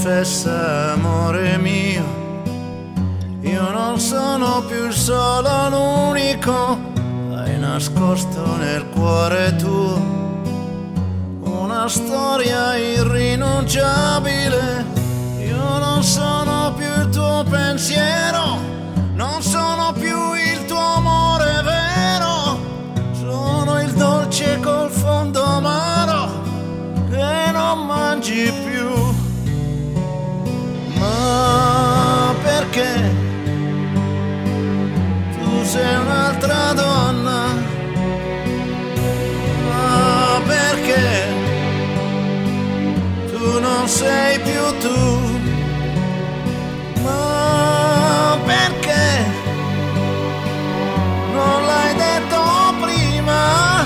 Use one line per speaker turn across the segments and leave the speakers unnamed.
confessa, amore mio, io non sono più il solo, l'unico. Hai nascosto nel cuore tuo una storia irrinunciabile. Io non sono più il tuo pensiero, non sono più il tuo amore vero. Sono il dolce col fondo amaro che non mangi più. Ma perché tu sei un'altra donna? Ma perché tu non sei più tu? Ma perché non l'hai detto prima?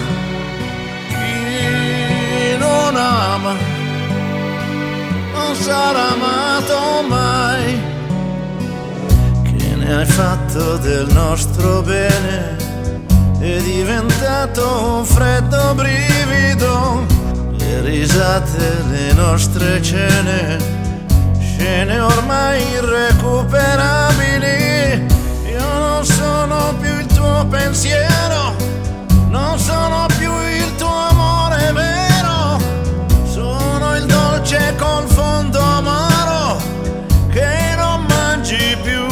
Chi non ama non sarà amato mai. Che ne hai fatto del nostro bene? È diventato un freddo brivido. Le risate, le nostre cene, scene ormai irrecuperabili. Io non sono più il tuo pensiero, non sono più il tuo amore vero. Sono il dolce col fondo amaro che non mangi più.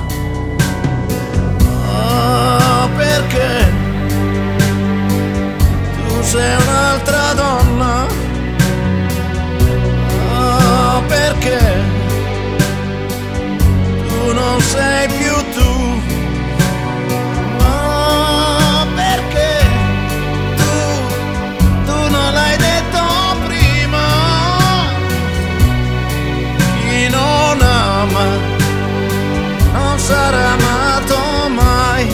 Ah, perché tu sei un'altra donna? Ah, perché tu non sei più tu? Ma perché tu non l'hai detto prima? Chi non ama non sarà amato mai.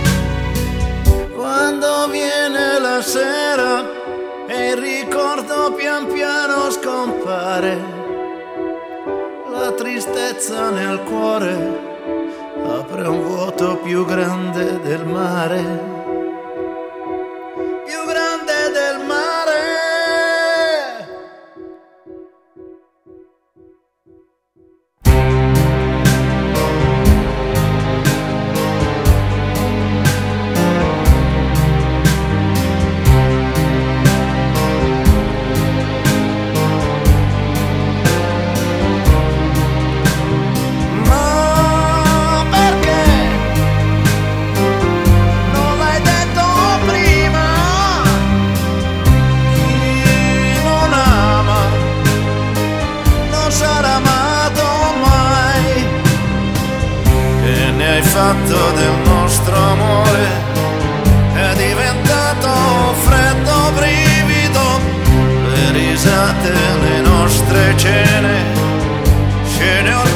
Quando viene la sera e il ricordo pian piano scompare, la tristezza nel cuore apre un vuoto più grande del mare, più grande del mare. Hai fatto del nostro amore, è diventato un freddo brivido. Le risate, le nostre cene, scene ormai